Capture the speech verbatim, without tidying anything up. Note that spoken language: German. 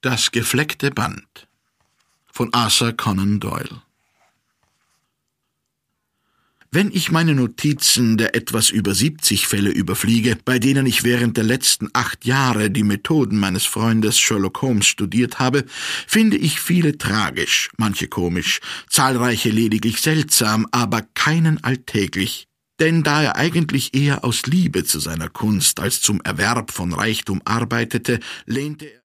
Das gefleckte Band von Arthur Conan Doyle. Wenn ich meine Notizen der etwas über siebzig Fälle überfliege, bei denen ich während der letzten acht Jahre die Methoden meines Freundes Sherlock Holmes studiert habe, finde ich viele tragisch, manche komisch, zahlreiche lediglich seltsam, aber keinen alltäglich. Denn da er eigentlich eher aus Liebe zu seiner Kunst als zum Erwerb von Reichtum arbeitete, lehnte er